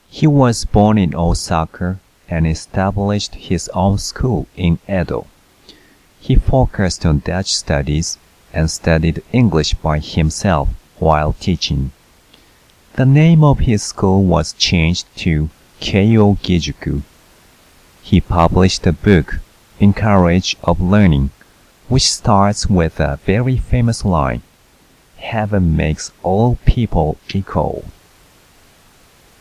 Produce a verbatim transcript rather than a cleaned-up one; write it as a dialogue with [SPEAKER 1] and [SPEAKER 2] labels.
[SPEAKER 1] He was born in Osaka and established his own school in Edo. He focused on Dutch studies and studied English by himself while teaching. The name of his school was changed to Keio Gijuku. He published a book, Encourage of Learning, which starts with a very famous line, "Heaven makes all people equal."